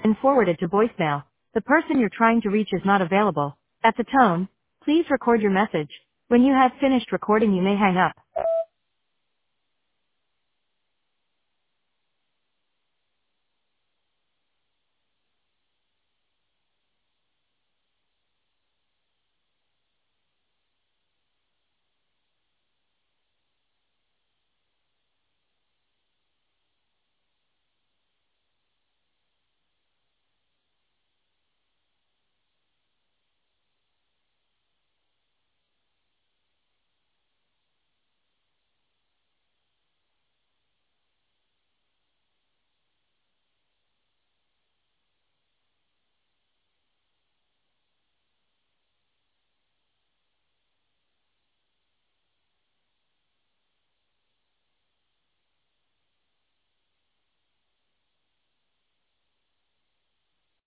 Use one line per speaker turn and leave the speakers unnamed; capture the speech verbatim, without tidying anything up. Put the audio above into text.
and forwarded to voicemail. The person you're trying to reach is not available. At the tone, please record your message. When you have finished recording, you may hang up.